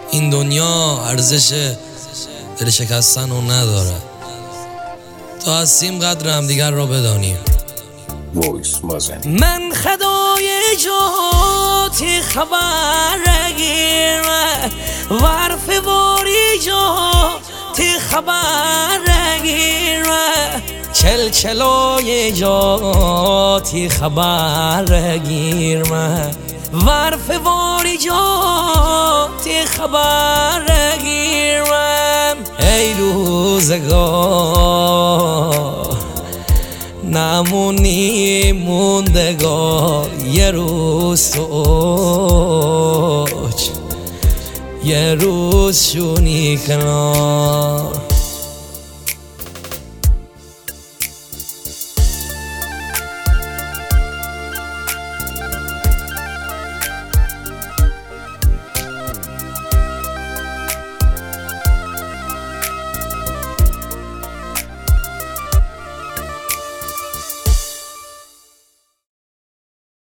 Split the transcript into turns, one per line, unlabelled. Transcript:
این دنیا ارزش دل شکستن رو نداره تا هستیم قدر هم دیگر را بدانیم. من خدای جاتی خبر گیر ورف واری جاتی خبر گیر چلچلای جاتی خبر گیر ورف واری جاتی خبر گیر ای روزگار نمونی موندگار یه روز تو اوج یه روز شونی کنار